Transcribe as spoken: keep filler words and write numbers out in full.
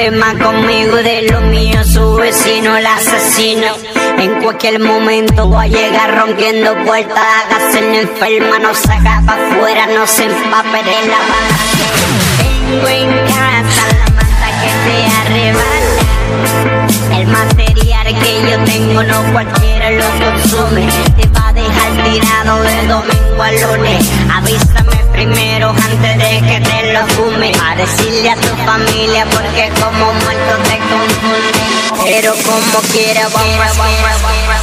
problema conmigo, de lo mío su vecino, el asesino. En cualquier momento voy a llegar rompiendo puertas. Hágase la enferma, no salga pa' afuera, no se empape de la bala. Tengo en casa la mata que te arrebata. El material que yo tengo no cualquiera lo consume. Te va a dejar tirado de domingo a lunes. Avísame primero antes de que te lo fume. A decirle a tu familia porque como muerto te confunde. Pero como quiera vamos a